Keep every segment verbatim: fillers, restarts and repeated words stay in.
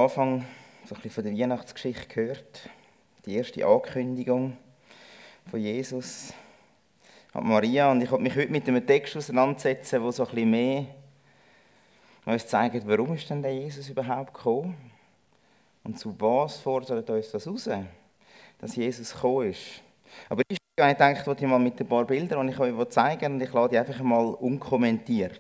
Anfang so ein bisschen von der Weihnachtsgeschichte gehört. Die erste Ankündigung von Jesus an Maria. Und ich will mich heute mit einem Text auseinandersetzen, der so ein bisschen mehr uns zeigt, warum ist denn der Jesus überhaupt gekommen? Und zu was fordert uns das heraus, dass Jesus gekommen ist? Aber ich habe gedacht, ich wollte mal mit ein paar Bildern, die ich euch zeigen will, und ich lade die einfach mal unkommentiert.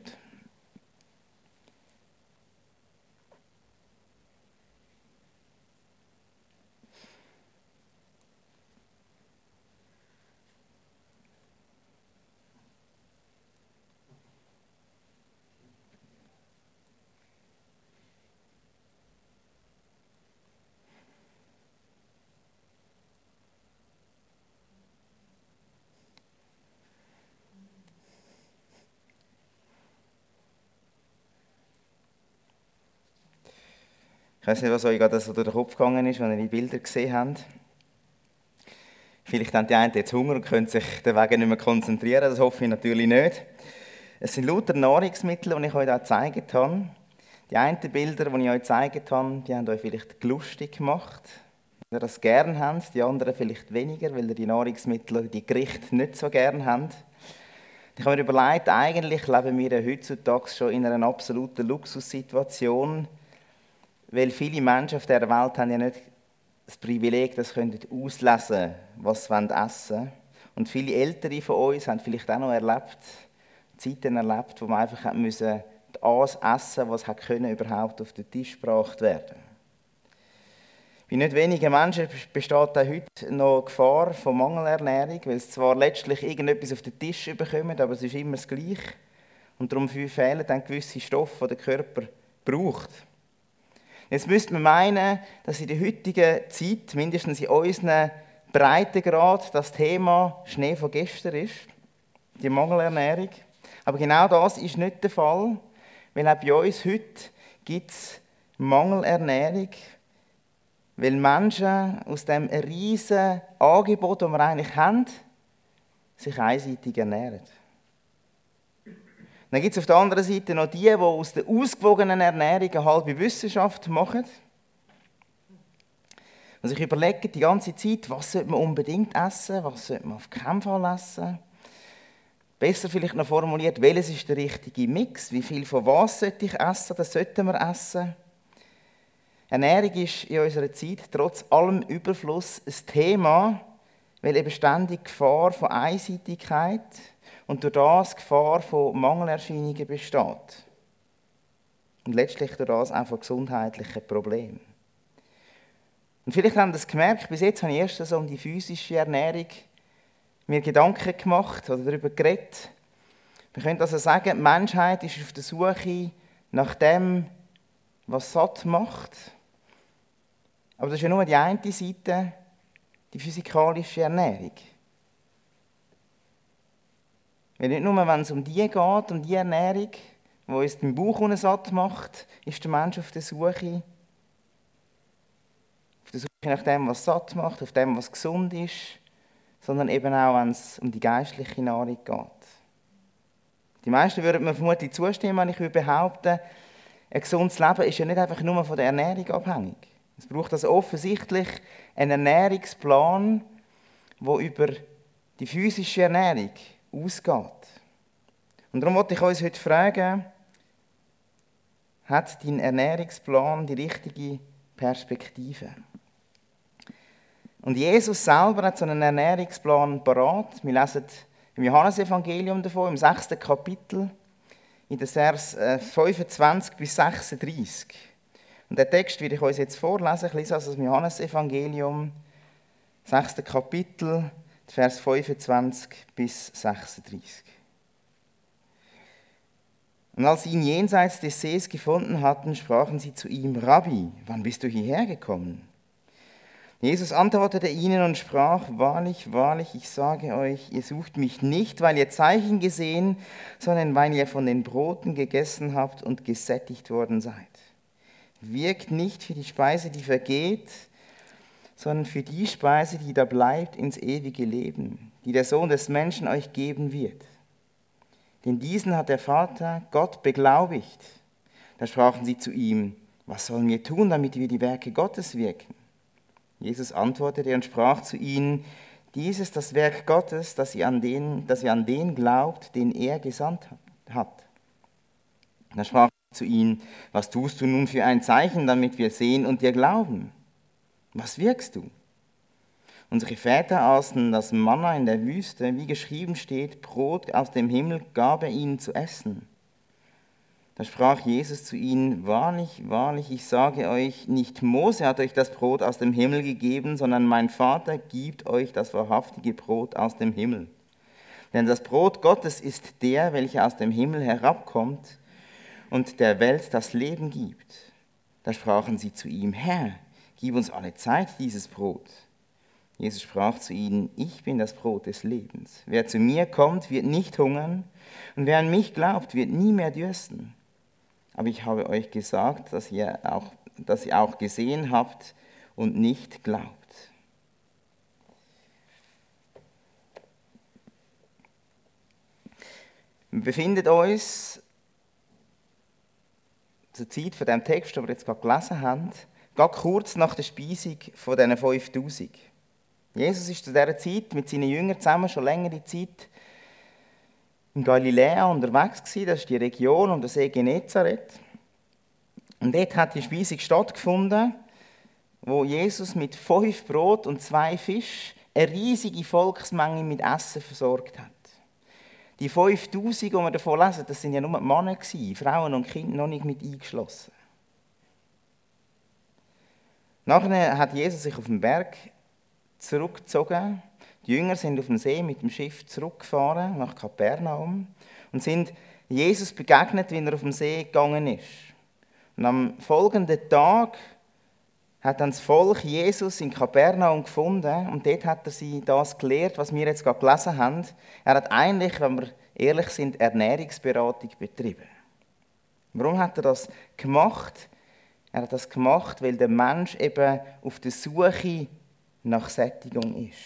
Ich weiß nicht, was euch gerade so durch den Kopf gegangen ist, wenn ihr die Bilder gesehen habt. Vielleicht haben die einen jetzt Hunger und können sich deswegen nicht mehr konzentrieren. Das hoffe ich natürlich nicht. Es sind lauter Nahrungsmittel, die ich euch hier gezeigt habe. Die einen Bilder, die ich euch gezeigt habe, die haben euch vielleicht lustig gemacht, weil ihr das gerne habt. Die anderen vielleicht weniger, weil ihr die Nahrungsmittel oder die Gerichte nicht so gerne habt. Ich habe mir überlegt, eigentlich leben wir heutzutage schon in einer absoluten Luxussituation, weil viele Menschen auf dieser Welt haben ja nicht das Privileg, dass sie auslesen können, was sie essen wollen. Und viele Ältere von uns haben vielleicht auch noch erlebt, Zeiten erlebt, wo man einfach müssen das essen, was können, überhaupt auf den Tisch gebracht werden. Bei nicht wenigen Menschen besteht auch heute noch Gefahr von Mangelernährung, weil sie zwar letztlich irgendetwas auf den Tisch bekommen, aber es ist immer das Gleiche. Und darum fehlen dann gewisse Stoffe, die der Körper braucht. Jetzt müsste man meinen, dass in der heutigen Zeit, mindestens in unserem Breitengrad, das Thema Schnee von gestern ist, die Mangelernährung. Aber genau das ist nicht der Fall, weil auch bei uns heute gibt es Mangelernährung, weil Menschen aus diesem riesen Angebot, das wir eigentlich haben, sich einseitig ernähren. Dann gibt es auf der anderen Seite noch die, die aus der ausgewogenen Ernährung eine halbe Wissenschaft machen. Und sich überlegen die ganze Zeit, was sollte man unbedingt essen, was sollte man auf keinen Fall essen. Besser vielleicht noch formuliert, welches ist der richtige Mix, wie viel von was sollte ich essen, das sollten wir essen. Ernährung ist in unserer Zeit trotz allem Überfluss ein Thema, weil eben ständig Gefahr von Einseitigkeit und durch das Gefahr von Mangelerscheinungen besteht. Und letztlich durch das auch von gesundheitlichen Problemen. Und vielleicht haben Sie es gemerkt, bis jetzt habe ich erst so um die physische Ernährung mir Gedanken gemacht oder darüber geredet. Wir können also sagen, die Menschheit ist auf der Suche nach dem, was satt macht. Aber das ist ja nur die eine Seite, die physikalische Ernährung. Weil nicht nur, wenn es um die geht, um die Ernährung, die uns den Bauch satt macht, ist der Mensch auf der Suche. Auf der Suche nach dem, was satt macht, auf dem, was gesund ist, sondern eben auch, wenn es um die geistliche Nahrung geht. Die meisten würden mir vermutlich zustimmen, wenn ich behaupte, ein gesundes Leben ist ja nicht einfach nur von der Ernährung abhängig. Es braucht also offensichtlich einen Ernährungsplan, der über die physische Ernährung ausgeht. Und darum wollte ich uns heute fragen, hat dein Ernährungsplan die richtige Perspektive? Und Jesus selber hat so einen Ernährungsplan parat. Wir lesen im Johannesevangelium davon, im sechsten Kapitel, in den Vers fünfundzwanzig bis sechsunddreißig. Und den Text werde ich euch jetzt vorlesen. Ich lese also aus dem Johannesevangelium, sechsten Kapitel, Vers fünfundzwanzig bis sechsunddreißig. Und als sie ihn jenseits des Sees gefunden hatten, sprachen sie zu ihm: Rabbi, wann bist du hierher gekommen? Jesus antwortete ihnen und sprach: Wahrlich, wahrlich, ich sage euch, ihr sucht mich nicht, weil ihr Zeichen gesehen, sondern weil ihr von den Broten gegessen habt und gesättigt worden seid. Wirkt nicht für die Speise, die vergeht, sondern für die Speise, die da bleibt, ins ewige Leben, die der Sohn des Menschen euch geben wird. Denn diesen hat der Vater, Gott, beglaubigt. Da sprachen sie zu ihm: was sollen wir tun, damit wir die Werke Gottes wirken? Jesus antwortete und sprach zu ihnen, dies ist das Werk Gottes, dass ihr an den, dass ihr an den glaubt, den er gesandt hat. Dann sprach er zu ihnen, was tust du nun für ein Zeichen, damit wir sehen und dir glauben? Was wirkst du? Unsere Väter aßen das Manna in der Wüste, wie geschrieben steht, Brot aus dem Himmel gab er ihnen zu essen. Da sprach Jesus zu ihnen, wahrlich, wahrlich, ich sage euch, nicht Mose hat euch das Brot aus dem Himmel gegeben, sondern mein Vater gibt euch das wahrhaftige Brot aus dem Himmel. Denn das Brot Gottes ist der, welcher aus dem Himmel herabkommt und der Welt das Leben gibt. Da sprachen sie zu ihm, Herr, gib uns alle Zeit dieses Brot. Jesus sprach zu ihnen, ich bin das Brot des Lebens. Wer zu mir kommt, wird nicht hungern, und wer an mich glaubt, wird nie mehr dürsten. Aber ich habe euch gesagt, dass ihr auch, dass ihr auch gesehen habt und nicht glaubt. Wir befinden uns zur Zeit von dem Text, den wir jetzt gerade gelesen haben, gerade kurz nach der Speisung von diesen fünftausend. Jesus ist zu dieser Zeit mit seinen Jüngern zusammen schon längere Zeit in Galiläa unterwegs gewesen. Das ist die Region um den See Genezareth. Und dort hat die Speisung stattgefunden, wo Jesus mit fünf Brot und zwei Fisch eine riesige Volksmenge mit Essen versorgt hat. Die fünftausend, die wir davon lesen, das sind ja nur Männer gewesen, Frauen und Kinder noch nicht mit eingeschlossen. Nachher hat Jesus sich auf den Berg zurückgezogen. Die Jünger sind auf dem See mit dem Schiff zurückgefahren nach Kapernaum und sind Jesus begegnet, wie er auf dem See gegangen ist. Und am folgenden Tag hat dann das Volk Jesus in Kapernaum gefunden und dort hat er sie das gelehrt, was wir jetzt gerade gelesen haben. Er hat eigentlich, wenn wir ehrlich sind, Ernährungsberatung betrieben. Warum hat er das gemacht? Er hat das gemacht, weil der Mensch eben auf der Suche nach Sättigung ist.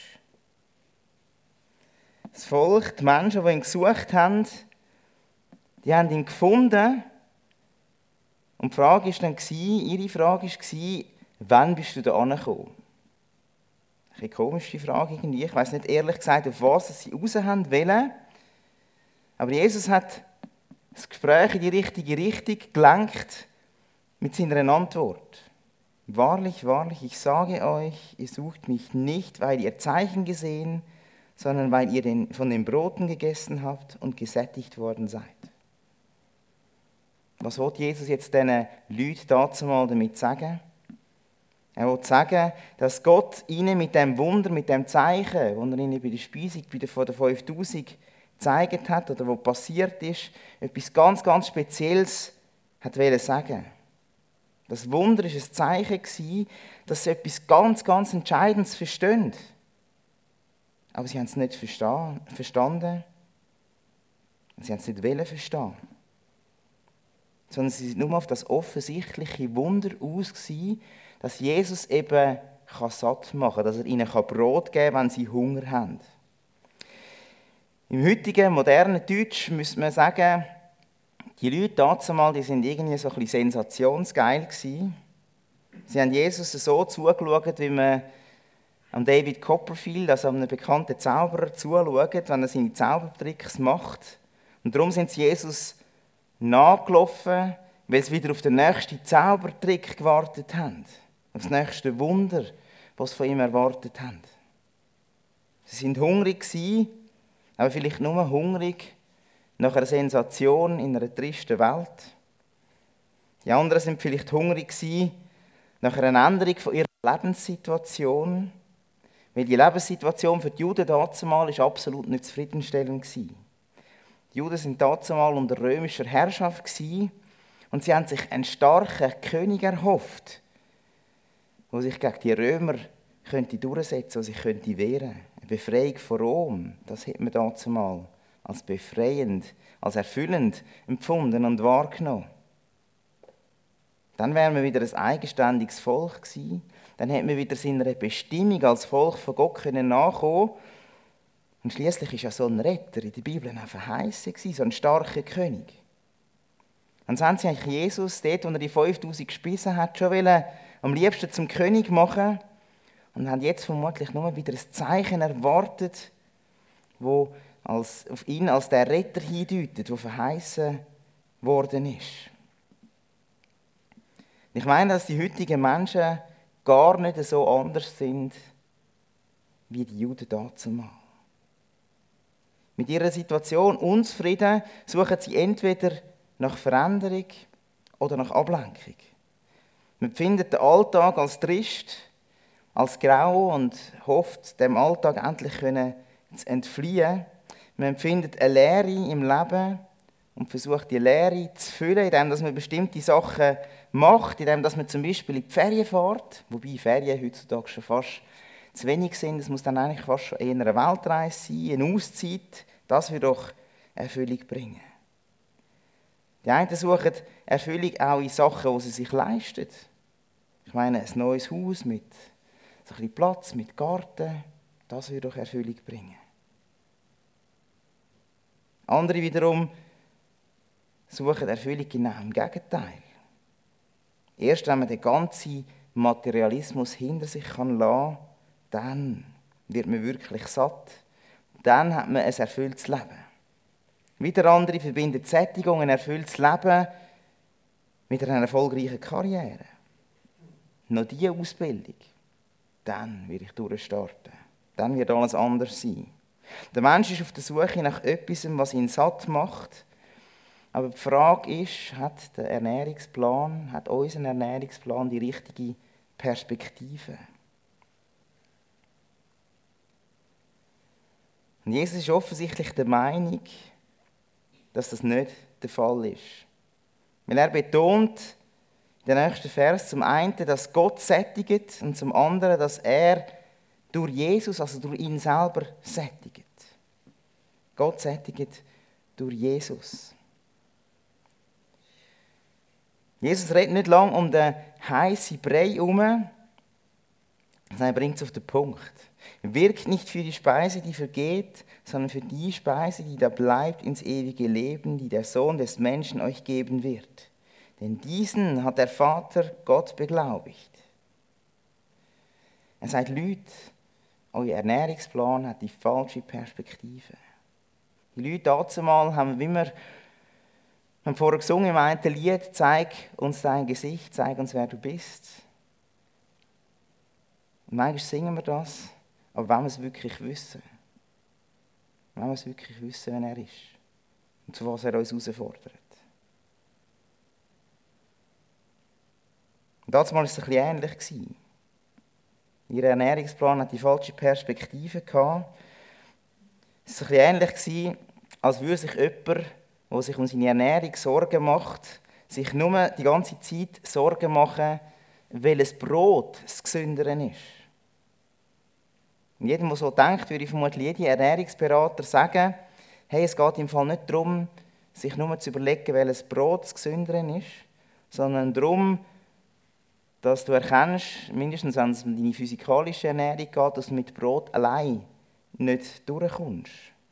Das Volk, die Menschen, die ihn gesucht haben, die haben ihn gefunden. Und die Frage war dann, ihre Frage war, wann bist du da angekommen? Eine komische Frage irgendwie. Ich weiss nicht ehrlich gesagt, auf was sie raus haben wollen. Aber Jesus hat das Gespräch in die richtige Richtung gelenkt mit seiner Antwort. Wahrlich, wahrlich, ich sage euch, ihr sucht mich nicht, weil ihr Zeichen gesehen, sondern weil ihr den, von den Broten gegessen habt und gesättigt worden seid. Was will Jesus jetzt diesen Leuten dazu mal damit sagen? Er will sagen, dass Gott ihnen mit dem Wunder, mit dem Zeichen, das er ihnen bei der Speisung bei der, von den fünftausend gezeigt hat oder was passiert ist, etwas ganz, ganz Spezielles hat wollen sagen. Das Wunder war ein Zeichen, dass sie etwas ganz, ganz Entscheidendes verstehen. Aber sie haben es nicht verstanden. Sie haben es nicht wollen verstehen. Sondern sie sind nur auf das offensichtliche Wunder aus, dass Jesus eben satt machen kann, dass er ihnen Brot geben kann, wenn sie Hunger haben. Im heutigen, modernen Deutsch müsste man sagen, die Leute dazumal, die sind irgendwie so ein bisschen sensationsgeil gewesen. Sie haben Jesus so zugeschaut, wie man an David Copperfield, also einem bekannten Zauberer, zuschaut, wenn er seine Zaubertricks macht. Und darum sind sie Jesus nachgelaufen, weil sie wieder auf den nächsten Zaubertrick gewartet haben. Auf das nächste Wunder, was sie von ihm erwartet haben. Sie sind hungrig gewesen, aber vielleicht nur hungrig nach einer Sensation in einer tristen Welt. Die anderen sind vielleicht hungrig gewesen nach einer Änderung von ihrer Lebenssituation, weil die Lebenssituation für die Juden dazumal war absolut nicht zufriedenstellend gewesen. Die Juden waren dazumal unter römischer Herrschaft gewesen, und sie haben sich einen starken König erhofft, der sich gegen die Römer könnte durchsetzen, der sich könnte wehren. Eine Befreiung von Rom, das hat man dazumal als befreiend, als erfüllend empfunden und wahrgenommen. Dann wären wir wieder ein eigenständiges Volk gewesen. Dann hätten wir wieder seiner Bestimmung als Volk von Gott können nachkommen. Und schliesslich ist ja so ein Retter in der Bibel auch verheißen gewesen, so ein starker König. Dann sind sie eigentlich Jesus, dort, wo er die fünftausend gespissen hat, schon wollen, am liebsten zum König machen und haben jetzt vermutlich nur wieder ein Zeichen erwartet, wo als, auf ihn als der Retter hindeutet, der verheißen worden ist. Ich meine, dass die heutigen Menschen gar nicht so anders sind wie die Juden dazumal. Mit ihrer Situation unzufrieden suchen sie entweder nach Veränderung oder nach Ablenkung. Man empfindet den Alltag als trist, als grau und hofft, dem Alltag endlich zu entfliehen. Man empfindet eine Leere im Leben und versucht, die Leere zu füllen, indem man bestimmte Sachen macht, indem man zum Beispiel in die Ferien fährt, wobei Ferien heutzutage schon fast zu wenig sind. Es muss dann eigentlich fast schon eher eine Weltreise sein, eine Auszeit. Das wird doch Erfüllung bringen. Die einen suchen Erfüllung auch in Sachen, die sie sich leisten. Ich meine, ein neues Haus mit so ein bisschen Platz, mit Garten, das wird doch Erfüllung bringen. Andere wiederum suchen Erfüllung genau im Gegenteil. Erst wenn man den ganzen Materialismus hinter sich lassen kann, dann wird man wirklich satt. Dann hat man ein erfülltes Leben. Wieder andere verbinden Sättigung, ein erfülltes Leben mit einer erfolgreichen Karriere. Noch diese Ausbildung, dann werde ich durchstarten. Dann wird alles anders sein. Der Mensch ist auf der Suche nach etwas, was ihn satt macht. Aber die Frage ist, hat der Ernährungsplan, hat unser Ernährungsplan die richtige Perspektive? Und Jesus ist offensichtlich der Meinung, dass das nicht der Fall ist. Weil er betont in den nächsten Vers zum einen, dass Gott sättigt und zum anderen, dass er durch Jesus, also durch ihn selber, sättigt. Gott sättigt durch Jesus. Jesus redet nicht lange um den heißen Brei herum, sondern er bringt es auf den Punkt. Wirkt nicht für die Speise, die vergeht, sondern für die Speise, die da bleibt ins ewige Leben, die der Sohn des Menschen euch geben wird. Denn diesen hat der Vater Gott beglaubigt. Er sagt, Leute, euer Ernährungsplan hat die falsche Perspektive. Die Leute dazumal haben, wie wir haben vorher gesungen im einen Lied, zeig uns dein Gesicht, zeig uns, wer du bist. Und manchmal singen wir das, aber wenn wir es wirklich wissen, wenn wir es wirklich wissen, wer er ist und zu was er uns herausfordert. Und dazu war es ein bisschen ähnlich. Ihr Ernährungsplan hat die falsche Perspektive gehabt. Es war ein bisschen ähnlich, als würde sich jemand, der sich um seine Ernährung Sorgen macht, sich nur die ganze Zeit Sorgen machen, welches Brot das Gesündere ist. Und jedem, der so denkt, würde ich vermutlich jeder Ernährungsberater sagen, hey, es geht im Fall nicht darum, sich nur zu überlegen, welches Brot das Gesündere ist, sondern darum, dass du erkennst, mindestens wenn es um deine physikalische Ernährung geht, dass du mit Brot allein nicht durchkommst.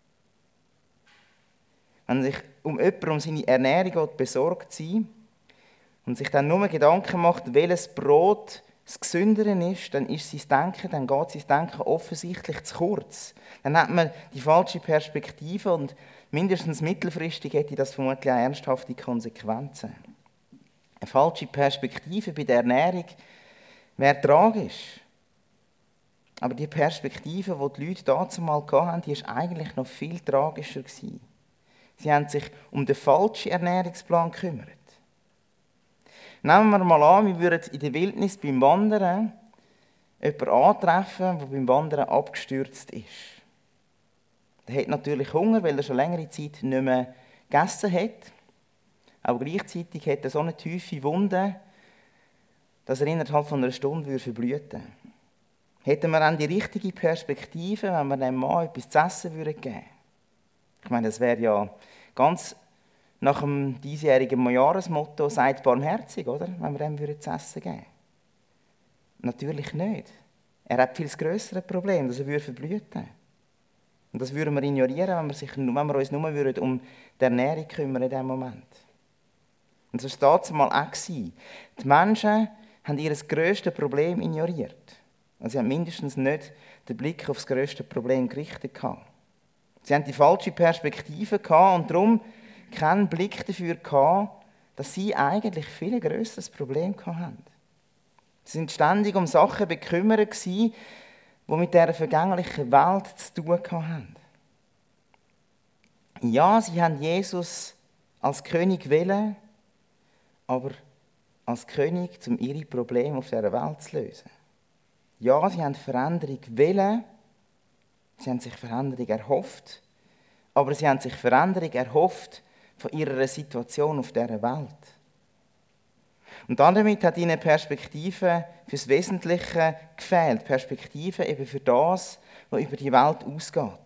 Wenn sich um jemanden um seine Ernährung besorgt sein und sich dann nur Gedanken macht, welches Brot das Gesündere ist, dann ist sein Denken, dann geht sein Denken offensichtlich zu kurz. Dann hat man die falsche Perspektive und mindestens mittelfristig hätte das vermutlich auch ernsthafte Konsequenzen. Eine falsche Perspektive bei der Ernährung wäre tragisch. Aber die Perspektive, die die Leute dazu mal hatten, die war eigentlich noch viel tragischer. Sie haben sich um den falschen Ernährungsplan gekümmert. Nehmen wir mal an, wir würden in der Wildnis beim Wandern jemanden antreffen, der beim Wandern abgestürzt ist. Der hat natürlich Hunger, weil er schon längere Zeit nicht mehr gegessen hat. Aber gleichzeitig hat er so eine tiefe Wunde, dass er innerhalb von einer Stunde verblühen würde. Hätten wir dann die richtige Perspektive, wenn wir dem Mann etwas zu essen geben würden? Ich meine, das wäre ja ganz nach dem diesjährigen Jahresmotto «Seid barmherzig», oder? Wenn wir dem zu essen geben würden. Natürlich nicht. Er hat viel grössere Problem, dass er verblüten. Und das würden wir ignorieren, wenn wir, sich, wenn wir uns nur um die Ernährung kümmern in diesem Moment. Und so war es damals auch. Die Menschen haben ihr grösstes Problem ignoriert. Also sie haben mindestens nicht den Blick auf das grösste Problem gerichtet gehabt. Sie haben die falsche Perspektive gehabt und darum keinen Blick dafür gehabt, dass sie eigentlich viel grösseres Problem hatten. Sie sind ständig um Sachen bekümmert gewesen, die mit dieser vergänglichen Welt zu tun hatten. Ja, sie haben Jesus als König wählen, aber als König, um ihre Probleme auf dieser Welt zu lösen. Ja, sie haben Veränderung wählen, sie haben sich Veränderung erhofft, aber sie haben sich Veränderung erhofft von ihrer Situation auf dieser Welt. Und damit hat ihnen Perspektive für das Wesentliche gefehlt, Perspektive eben für das, was über die Welt ausgeht.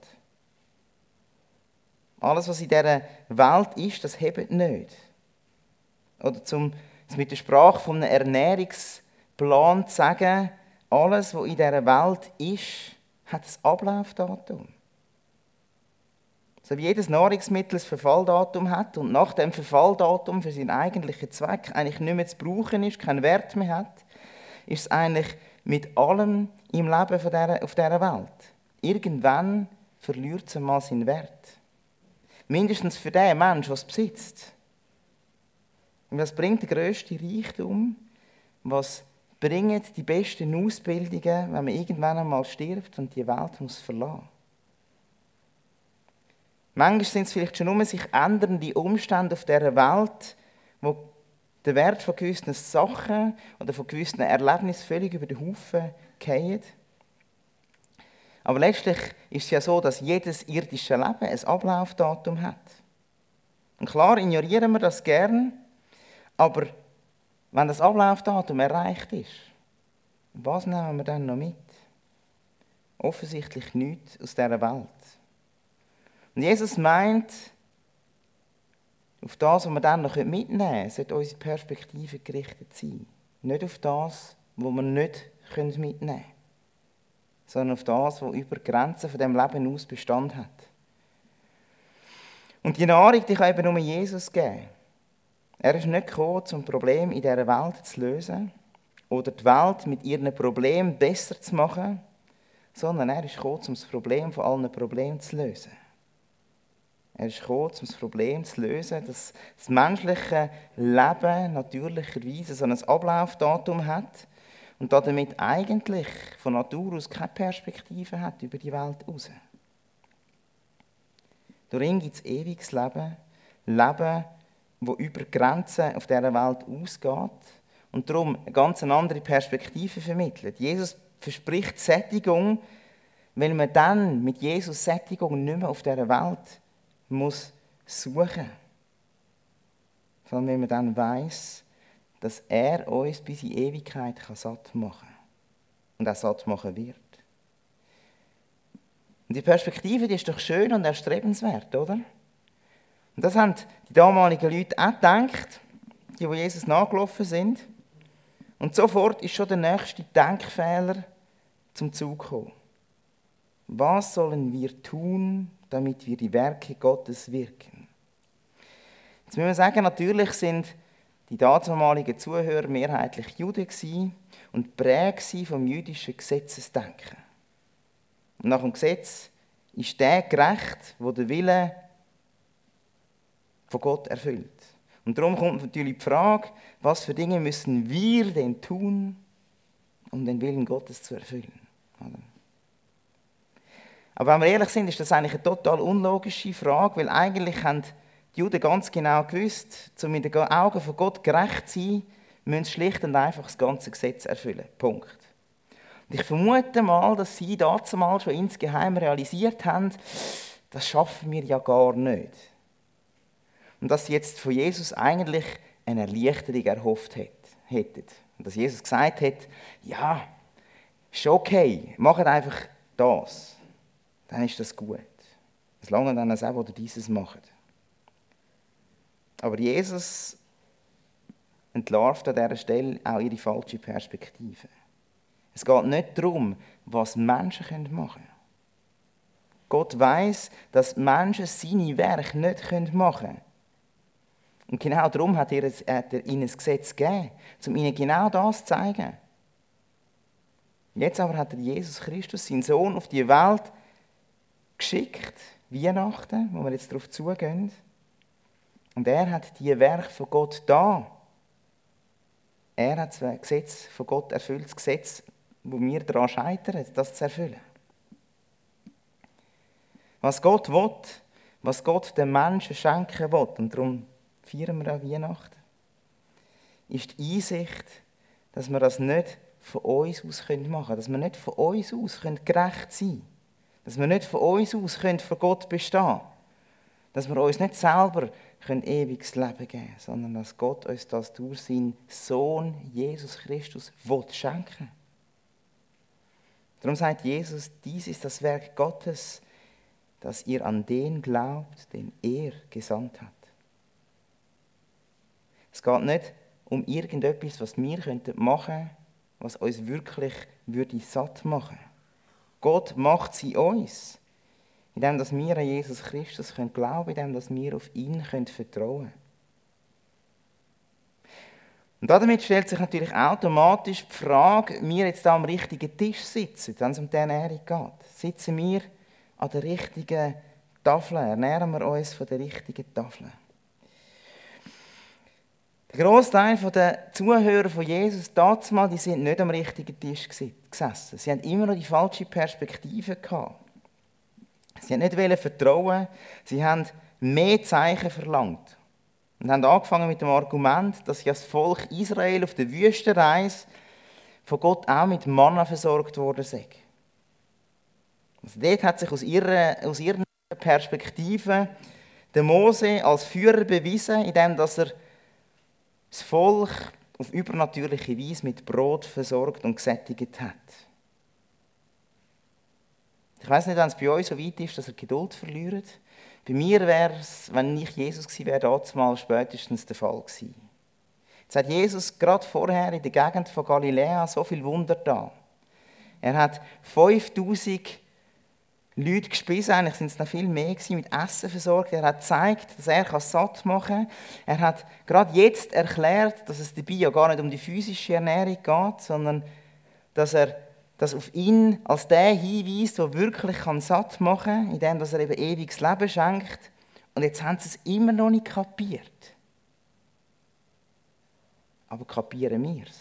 Alles, was in dieser Welt ist, das hebt nicht. Oder zum, mit der Sprache von einem Ernährungsplan zu sagen, alles, was in dieser Welt ist, hat ein Ablaufdatum. So wie jedes Nahrungsmittel ein Verfalldatum hat und nach dem Verfalldatum für seinen eigentlichen Zweck eigentlich nicht mehr zu brauchen ist, keinen Wert mehr hat, ist es eigentlich mit allem im Leben von dieser, auf dieser Welt. Irgendwann verliert es einmal seinen Wert. Mindestens für den Menschen, der es besitzt. Und was bringt der grösste Reichtum? Was bringt die besten Ausbildungen, wenn man irgendwann einmal stirbt und die Welt muss verlassen? Manchmal sind es vielleicht schon nur sich ändernde Umstände auf dieser Welt, wo der Wert von gewissen Sachen oder von gewissen Erlebnissen völlig über den Haufen fallen. Aber letztlich ist es ja so, dass jedes irdische Leben ein Ablaufdatum hat. Und klar ignorieren wir das gern, aber wenn das Ablaufdatum erreicht ist, was nehmen wir dann noch mit? Offensichtlich nichts aus dieser Welt. Und Jesus meint, auf das, was wir dann noch mitnehmen können, sollte unsere Perspektive gerichtet sein. Nicht auf das, was wir nicht mitnehmen können, sondern auf das, was über die Grenzen von diesem Leben aus Bestand hat. Und die Nahrung, die kann eben nur Jesus geben. Er ist nicht gekommen, um Probleme in dieser Welt zu lösen oder die Welt mit ihren Problemen besser zu machen, sondern er ist gekommen, um das Problem von allen Problemen zu lösen. Er ist gekommen, um das Problem zu lösen, dass das menschliche Leben natürlicherweise so ein Ablaufdatum hat und damit eigentlich von Natur aus keine Perspektive hat über die Welt raus. Darin gibt es ewiges Leben, Leben, das über die Grenzen auf dieser Welt ausgeht und darum eine ganz andere Perspektive vermittelt. Jesus verspricht Sättigung, wenn man dann mit Jesus Sättigung nicht mehr auf dieser Welt muss suchen. Sondern wenn man dann weiss, dass er uns bis in Ewigkeit satt machen kann. Und auch satt machen wird. Und die Perspektive, die ist doch schön und erstrebenswert, oder? Und das haben die damaligen Leute auch gedacht, die, die Jesus nachgelaufen sind. Und sofort ist schon der nächste Denkfehler zum Zug gekommen. Was sollen wir tun, damit wir die Werke Gottes wirken? Jetzt müssen wir sagen, natürlich sind die damaligen Zuhörer mehrheitlich Juden gewesen und prägt vom jüdischen Gesetzesdenken. Und nach dem Gesetz ist der gerecht, der den Willen von Gott erfüllt. Und darum kommt natürlich die Frage, was für Dinge müssen wir denn tun, um den Willen Gottes zu erfüllen? Aber wenn wir ehrlich sind, ist das eigentlich eine total unlogische Frage, weil eigentlich haben die Juden ganz genau gewusst, um in den Augen von Gott gerecht zu sein, müssen sie schlicht und einfach das ganze Gesetz erfüllen. Punkt. Und ich vermute mal, dass sie dazu mal schon insgeheim realisiert haben, das schaffen wir ja gar nicht. Und dass sie jetzt von Jesus eigentlich eine Erleichterung erhofft hätten. Und dass Jesus gesagt hat, ja, ist okay, macht einfach das. Dann ist das gut. Solange dann das auch oder dieses macht. Aber Jesus entlarvt an dieser Stelle auch ihre falsche Perspektive. Es geht nicht darum, was Menschen machen können. Gott weiss, dass Menschen seine Werke nicht machen können. Und genau darum hat er, hat er ihnen ein Gesetz gegeben, um ihnen genau das zu zeigen. Jetzt aber hat er Jesus Christus, seinen Sohn, auf die Welt geschickt, Weihnachten, wo wir jetzt darauf zugehen. Und er hat die Werke von Gott da. Er hat das Gesetz von Gott erfüllt, das Gesetz, wo wir daran scheitern, das zu erfüllen. Was Gott will, was Gott den Menschen schenken will, und darum feiern wir auch Weihnachten, ist die Einsicht, dass wir das nicht von uns aus machen können, dass wir nicht von uns aus gerecht sein können, dass wir nicht von uns aus vor Gott bestehen können, dass wir uns nicht selber ewiges Leben geben können, sondern dass Gott uns das durch seinen Sohn Jesus Christus will schenken. Darum sagt Jesus, dies ist das Werk Gottes, dass ihr an den glaubt, den er gesandt hat. Es geht nicht um irgendetwas, was wir machen könnten, was uns wirklich würde satt machen. Gott macht sie uns, indem wir an Jesus Christus glauben können, indem wir auf ihn vertrauen können. Und damit stellt sich natürlich automatisch die Frage, ob wir jetzt da am richtigen Tisch sitzen, wenn es um die Ernährung geht. Sitzen wir an der richtigen Tafel? Ernähren wir uns von der richtigen Tafel? Der grosse Teil der Zuhörer von Jesus damals, die sind nicht am richtigen Tisch gesessen. Sie hatten immer noch die falsche Perspektive gehabt. Sie wollten nicht vertrauen, sie haben mehr Zeichen verlangt. Und haben angefangen mit dem Argument, dass ja das Volk Israel auf der Wüstenreise von Gott auch mit Manna versorgt worden sei. Also dort hat sich aus ihrer, aus ihrer Perspektive der Mose als Führer bewiesen, indem dass er das Volk auf übernatürliche Weise mit Brot versorgt und gesättigt hat. Ich weiss nicht, wenn es bei euch so weit ist, dass ihr Geduld verliert. Bei mir wäre es, wenn ich Jesus gewesen wäre, damals spätestens der Fall gewesen. Jetzt hat Jesus gerade vorher in der Gegend von Galiläa so viel Wunder getan. Er hat fünftausend Leute gespissen, eigentlich sind es noch viel mehr gewesen, mit Essen versorgt. Er hat gezeigt, dass er satt machen kann. Er hat gerade jetzt erklärt, dass es dabei ja gar nicht um die physische Ernährung geht, sondern dass er das auf ihn als der hinweist, der wirklich satt machen kann, indem er eben ewiges Leben schenkt. Und jetzt haben sie es immer noch nicht kapiert. Aber kapieren wir es?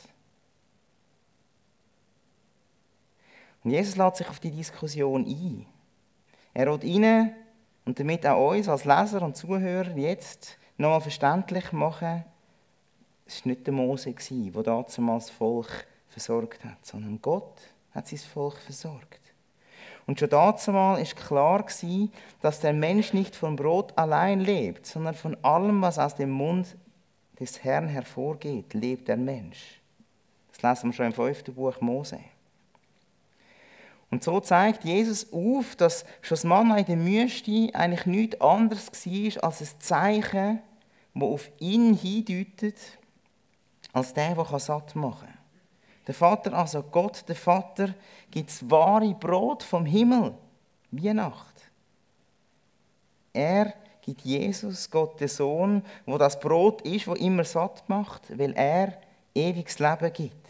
Und Jesus lässt sich auf die Diskussion ein. Er will ihnen und damit auch uns als Leser und Zuhörer jetzt nochmal verständlich machen, es war nicht der Mose, der damals das Volk versorgt hat, sondern Gott hat sein Volk versorgt. Und schon damals war klar, dass der Mensch nicht vom Brot allein lebt, sondern von allem, was aus dem Mund des Herrn hervorgeht, lebt der Mensch. Das lesen wir schon im fünften Buch Mose. Und so zeigt Jesus auf, dass schon das Manna in der Wüste eigentlich nichts anderes war als ein Zeichen, das auf ihn hindeutet, als der, der satt machen kann. Der Vater, also Gott, der Vater, gibt das wahre Brot vom Himmel, Weihnacht. Er gibt Jesus, Gott, den Sohn, wo das Brot ist, das immer satt macht, weil er ewiges Leben gibt.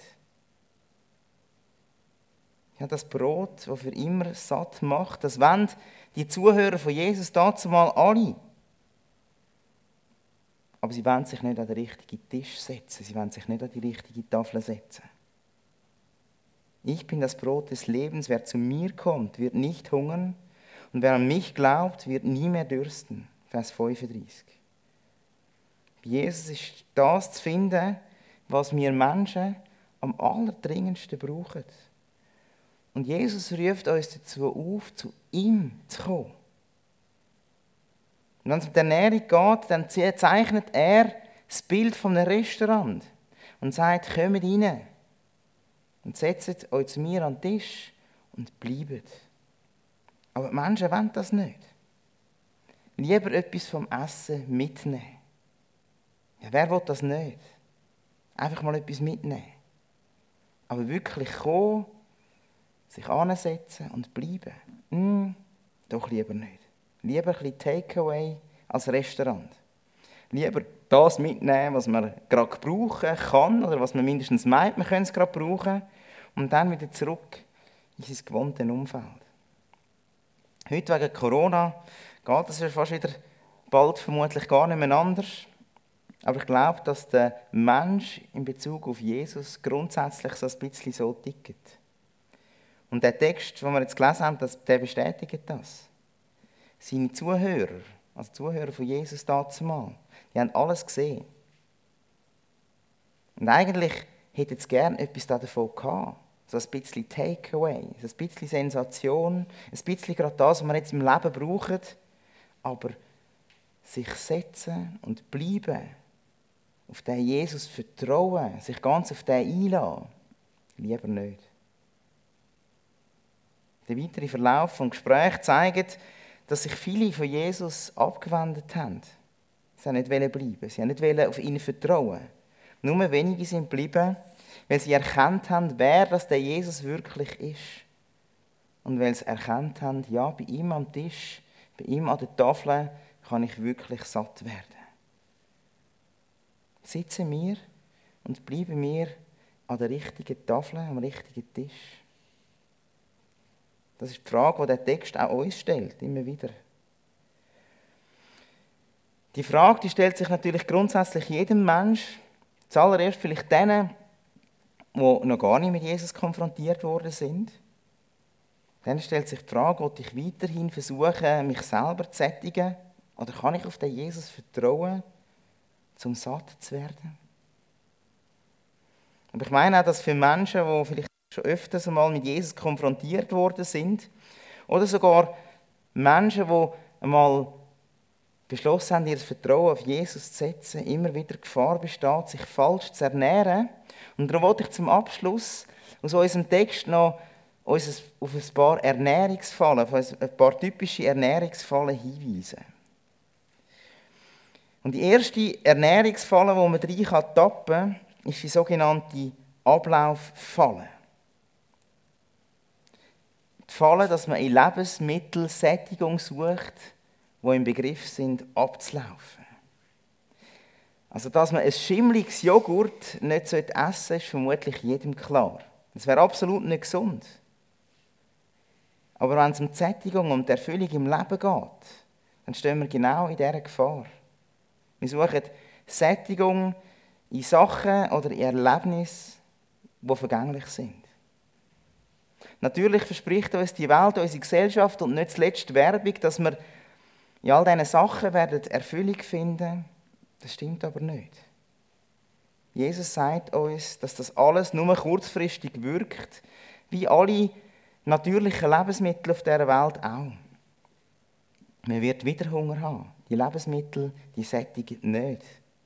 Ja, das Brot, das für immer satt macht, das wollen die Zuhörer von Jesus dazu mal alle. Aber sie wollen sich nicht an den richtigen Tisch setzen, sie wollen sich nicht an die richtige Tafel setzen. Ich bin das Brot des Lebens, wer zu mir kommt, wird nicht hungern und wer an mich glaubt, wird nie mehr dürsten. Vers fünfunddreißig. Bei Jesus ist das zu finden, was wir Menschen am allerdringendsten brauchen. Und Jesus ruft uns dazu auf, zu ihm zu kommen. Und wenn es um die Ernährung geht, dann zeichnet er das Bild von einem Restaurant und sagt, kommt rein und setzt euch zu mir an den Tisch und bleibt. Aber die Menschen wollen das nicht. Lieber etwas vom Essen mitnehmen. Ja, wer will das nicht? Einfach mal etwas mitnehmen. Aber wirklich kommen, sich ansetzen und bleiben. Hm, doch lieber nicht. Lieber ein bisschen Takeaway als Restaurant. Lieber das mitnehmen, was man gerade brauchen kann oder was man mindestens meint, man könnte es gerade brauchen und dann wieder zurück in sein gewohntes Umfeld. Heute wegen Corona geht es ja fast wieder bald vermutlich gar nicht mehr anders. Aber ich glaube, dass der Mensch in Bezug auf Jesus grundsätzlich so ein bisschen so tickt. Und der Text, den wir jetzt gelesen haben, der bestätigt das. Seine Zuhörer, also Zuhörer von Jesus dazumal, die haben alles gesehen. Und eigentlich hätten sie gerne etwas davon gehabt. So ein bisschen Takeaway, so ein bisschen Sensation, ein bisschen gerade das, was wir jetzt im Leben brauchen. Aber sich setzen und bleiben, auf den Jesus vertrauen, sich ganz auf den einlassen, lieber nicht. Der weitere Verlauf des Gesprächs zeigt, dass sich viele von Jesus abgewendet haben. Sie wollten nicht bleiben, sie wollten nicht auf ihn vertrauen. Nur wenige sind geblieben, weil sie erkannt haben, wer das der Jesus wirklich ist. Und weil sie erkannt haben, ja, bei ihm am Tisch, bei ihm an der Tafel kann ich wirklich satt werden. Sitzen wir und bleiben wir an der richtigen Tafel, am richtigen Tisch. Das ist die Frage, die der Text auch uns stellt, immer wieder. Die Frage, die stellt sich natürlich grundsätzlich jedem Mensch, zuallererst vielleicht denen, die noch gar nicht mit Jesus konfrontiert worden sind. Dann stellt sich die Frage, ob ich weiterhin versuche, mich selber zu sättigen, oder kann ich auf den Jesus vertrauen, um satt zu werden? Aber ich meine auch, dass für Menschen, die vielleicht schon öfters einmal mit Jesus konfrontiert worden sind, oder sogar Menschen, die einmal beschlossen haben, ihr Vertrauen auf Jesus zu setzen, immer wieder Gefahr besteht, sich falsch zu ernähren. Und darum wollte ich zum Abschluss aus unserem Text noch uns auf ein paar Ernährungsfallen, auf ein paar typische Ernährungsfallen hinweisen. Und die erste Ernährungsfalle, die man rein tappen kann, ist die sogenannte Ablauffalle. Die Falle, dass man in Lebensmitteln Sättigung sucht, die im Begriff sind, abzulaufen. Also, dass man ein schimmliges Joghurt nicht essen sollte, ist vermutlich jedem klar. Das wäre absolut nicht gesund. Aber wenn es um die Sättigung und die Erfüllung im Leben geht, dann stehen wir genau in dieser Gefahr. Wir suchen Sättigung in Sachen oder in Erlebnissen, die vergänglich sind. Natürlich verspricht uns die Welt, unsere Gesellschaft und nicht zuletzt die Werbung, dass wir in all diesen Sachen werden Erfüllung finden. Das stimmt aber nicht. Jesus sagt uns, dass das alles nur kurzfristig wirkt, wie alle natürlichen Lebensmittel auf dieser Welt auch. Man wird wieder Hunger haben. Die Lebensmittel, die sättigen nicht.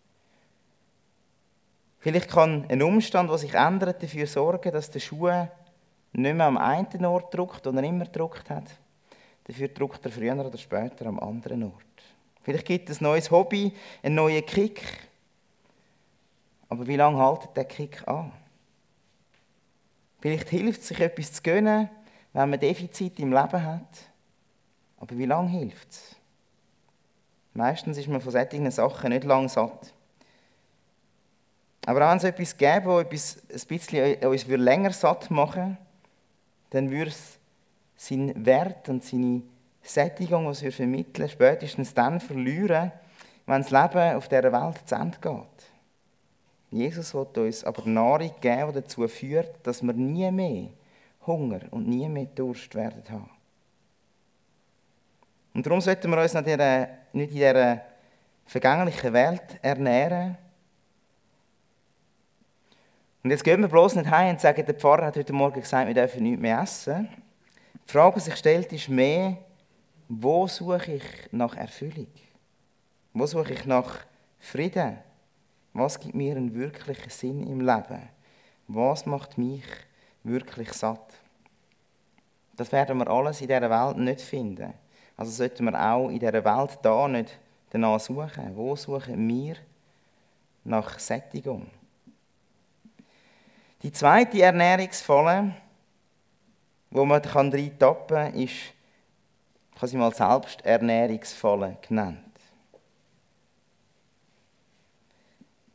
Vielleicht kann ein Umstand, der sich ändert, dafür sorgen, dass der Schuh nicht mehr am einen Ort drückt, den er immer gedruckt hat. Dafür drückt er früher oder später am anderen Ort. Vielleicht gibt es ein neues Hobby, einen neuen Kick. Aber wie lange hält der Kick an? Vielleicht hilft es, sich etwas zu gönnen, wenn man Defizit im Leben hat. Aber wie lange hilft es? Meistens ist man von solchen Sachen nicht lang satt. Aber wenn es etwas gäbe, das etwas ein bisschen uns länger satt machen würde, dann würde es seinen Wert und seine Sättigung, die wir vermitteln, spätestens dann verlieren, wenn das Leben auf dieser Welt zu Ende geht. Jesus will uns aber Nahrung geben, die dazu führt, dass wir nie mehr Hunger und nie mehr Durst werden haben. Und darum sollten wir uns nicht in dieser vergänglichen Welt ernähren. Und jetzt gehen wir bloß nicht heim und sagen, der Pfarrer hat heute Morgen gesagt, wir dürfen nichts mehr essen. Die Frage, die sich stellt, ist mehr, wo suche ich nach Erfüllung? Wo suche ich nach Frieden? Was gibt mir einen wirklichen Sinn im Leben? Was macht mich wirklich satt? Das werden wir alles in dieser Welt nicht finden. Also sollten wir auch in dieser Welt da nicht danach suchen. Wo suchen wir nach Sättigung? Die zweite Ernährungsfalle, wo man rein tappen kann, ist, ich habe sie mal Selbsternährungsfalle genannt.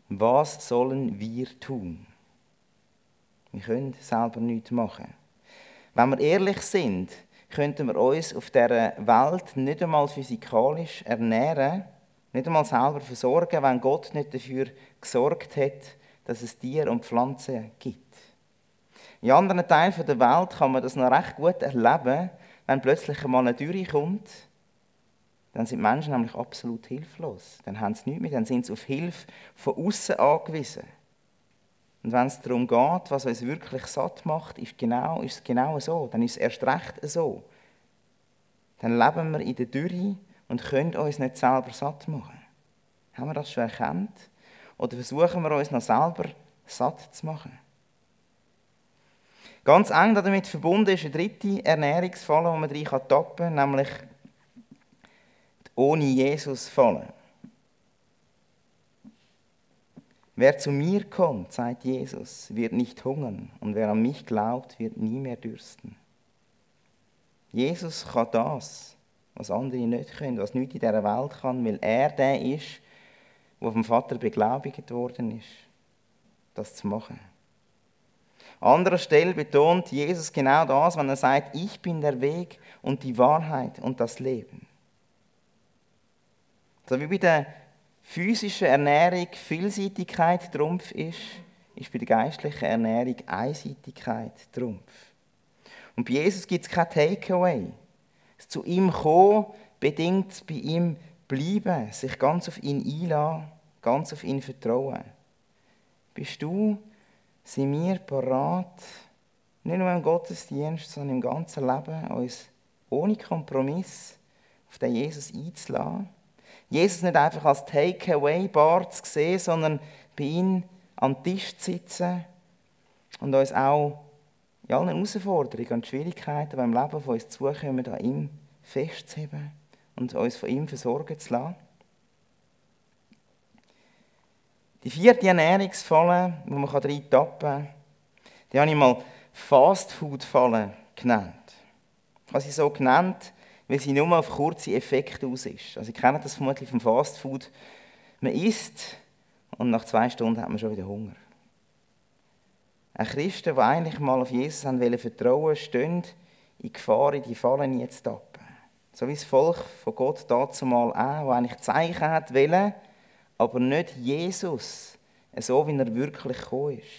Was sollen wir tun? Wir können selber nichts machen. Wenn wir ehrlich sind, könnten wir uns auf dieser Welt nicht einmal physikalisch ernähren, nicht einmal selber versorgen, wenn Gott nicht dafür gesorgt hat, dass es Tiere und Pflanzen gibt. In anderen Teilen der Welt kann man das noch recht gut erleben, wenn plötzlich einmal eine Dürre kommt, dann sind die Menschen nämlich absolut hilflos. Dann haben sie nichts mehr, dann sind sie auf Hilfe von außen angewiesen. Und wenn es darum geht, was uns wirklich satt macht, ist, genau, ist es genau so. Dann ist es erst recht so. Dann leben wir in der Dürre und können uns nicht selber satt machen. Haben wir das schon erkannt? Oder versuchen wir uns noch selber satt zu machen? Ganz eng damit verbunden ist eine dritte Ernährungsfalle, die man rein tappen kann, nämlich die ohne Jesus Falle. Wer zu mir kommt, sagt Jesus, wird nicht hungern, und wer an mich glaubt, wird nie mehr dürsten. Jesus kann das, was andere nicht können, was nichts in dieser Welt kann, weil er der ist, der vom Vater beglaubigt worden ist, das zu machen. An anderer Stelle betont Jesus genau das, wenn er sagt, ich bin der Weg und die Wahrheit und das Leben. So wie bei der physischen Ernährung Vielseitigkeit Trumpf ist, ist bei der geistlichen Ernährung Einseitigkeit Trumpf. Und bei Jesus gibt es kein Takeaway. Das zu ihm kommen bedingt bei ihm bleiben, sich ganz auf ihn einlassen, ganz auf ihn vertrauen. Bist du, sind wir parat, nicht nur im Gottesdienst, sondern im ganzen Leben, uns ohne Kompromiss auf den Jesus einzulassen? Jesus nicht einfach als Takeaway-Bar zu sehen, sondern bei ihm am Tisch zu sitzen und uns auch in allen Herausforderungen und Schwierigkeiten, die im Leben von uns zukommen, an ihm festzuheben und uns von ihm versorgen zu lassen. Die vierte Ernährungsfalle, wo man rein tappen kann, die habe ich mal Fast-Food-Falle genannt. Ich habe sie so genannt, weil sie nur auf kurze Effekte aus ist. Also, ihr kennt das vermutlich vom Fastfood. Man isst und nach zwei Stunden hat man schon wieder Hunger. Ein Christen, die eigentlich mal auf Jesus haben wollen vertrauen, stehen in Gefahr, in die Falle nie zu tappen. So wie das Volk von Gott dazumal auch, das eigentlich Zeichen hat wollen, aber nicht Jesus, so wie er wirklich gekommen ist.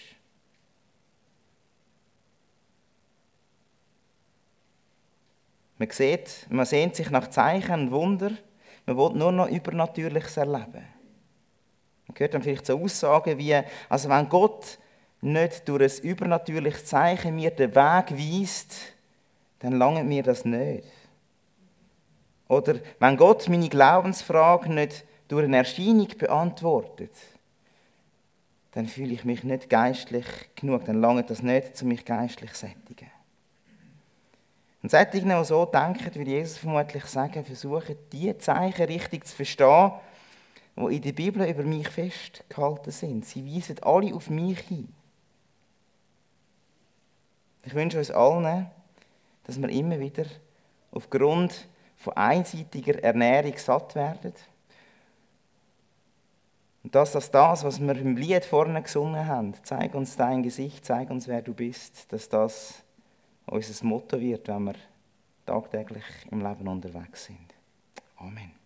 Man sieht, man sehnt sich nach Zeichen und Wunder, man will nur noch Übernatürliches erleben. Man hört dann vielleicht so Aussagen wie, also wenn Gott nicht durch ein übernatürliches Zeichen mir den Weg weist, dann langt mir das nicht. Oder wenn Gott meine Glaubensfrage nicht durch eine Erscheinung beantwortet, dann fühle ich mich nicht geistlich genug, dann langt das nicht, um mich geistlich zu sättigen. Und solche, die so denken, würde Jesus vermutlich sagen, versuchen, die Zeichen richtig zu verstehen, die in der Bibel über mich festgehalten sind. Sie weisen alle auf mich hin. Ich wünsche uns allen, dass wir immer wieder aufgrund von einseitiger Ernährung satt werden. Und dass das, das, was wir im Lied vorne gesungen haben, zeig uns dein Gesicht, zeig uns, wer du bist, dass das unser Motto wird, wenn wir tagtäglich im Leben unterwegs sind. Amen.